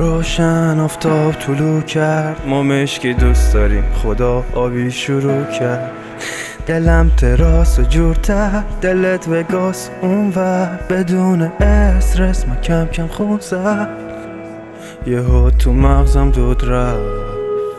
روشن آفتاب طلوع کرد، ما مشکی دوست داریم خدا آبی شروع کرد. دلم تراس و جورتر، دلت وگاس اونور، بدون استرس ما کم کم خون زد. یهو تو مغزم دود رفت،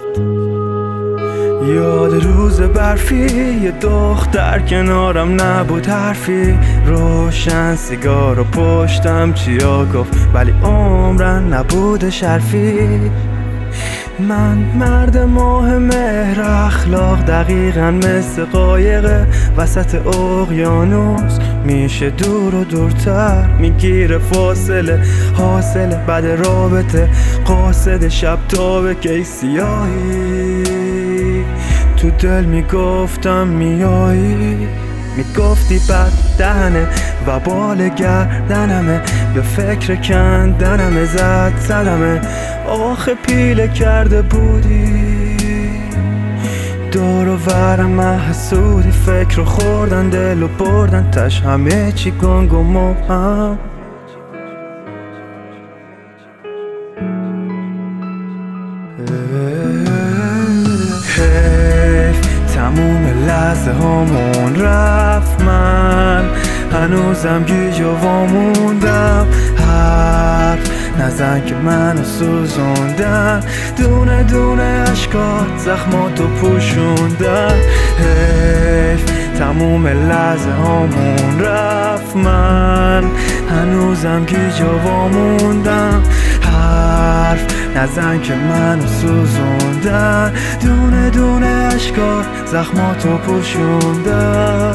یاد روز برفی، یه دختر کنارم نبود حرفی. روشن سیگار و پشتم چیا گفت ولی عمرن نبود شرفی. من مرد ماه مهر، اخلاق دقیقا مثل قایق وسط اقیانوس، میشه دور و دورتر، میگیره فاصله حاصله بعد رابطه قاصد شب تابه که سیاهی. تو دل میگفتم میایی، میگفتی بد دهنه و بال گردنمه، به فکر کندنمه زد زدمه. آخه پیله کرده بودی دور و ورم محسودی، فکر رو خوردن دل و بردن تش همه چی گنگ و مبهم. تموم لحظه هامون رفت، من هنوزم گیج و واموندم. حرف نزن که منو سوزوندن، دونه دونه اشکات زخماتو پوشوندن. حیف تموم لحظه هامون رفت، من هنوزم گیج و واموندم. حرف نزن که منو سوزوندن، دونه دونه اشکات زخماتو پوشوندن.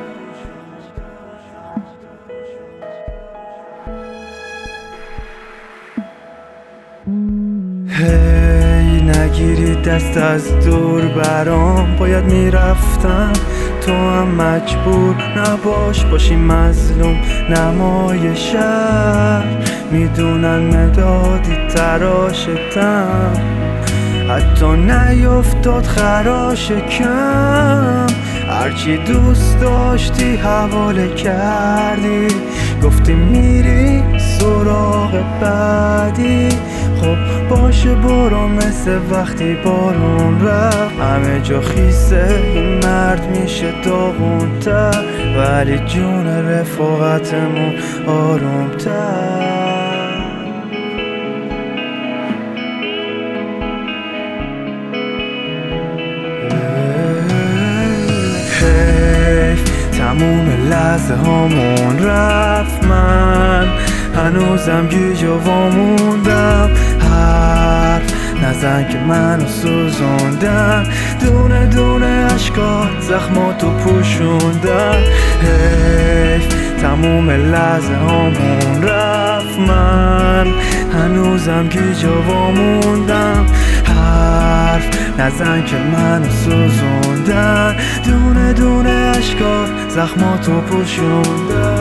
هی نگیری دست از دور برام، باید میرفتم تو هم مجبور نباش باشی مظلوم نمای شهر. میدونن مدادی تراشتم، حتی نیفتاد خراش کم. هرچی دوست داشتی حواله کردی، گفتی میری سراغ بعدی. خب باشه برو مثل وقتی بارون رفت، همه جا خیسه این مرد میشه داغونتر، ولی جون رفاقتمون آرومتر. تموم لحظه هامون رفت، من هنوزم گیج و واموندم. حرف نزن که منو سوزوندن، دونه دونه اشکات زخماتو پوشوندن. حیف تموم لحظه هامون رفت، من هنوزم گیج و واموندم. حرف نزن که منو سوزوندن، دونه دونه اشکات زخماتو پوشوندن.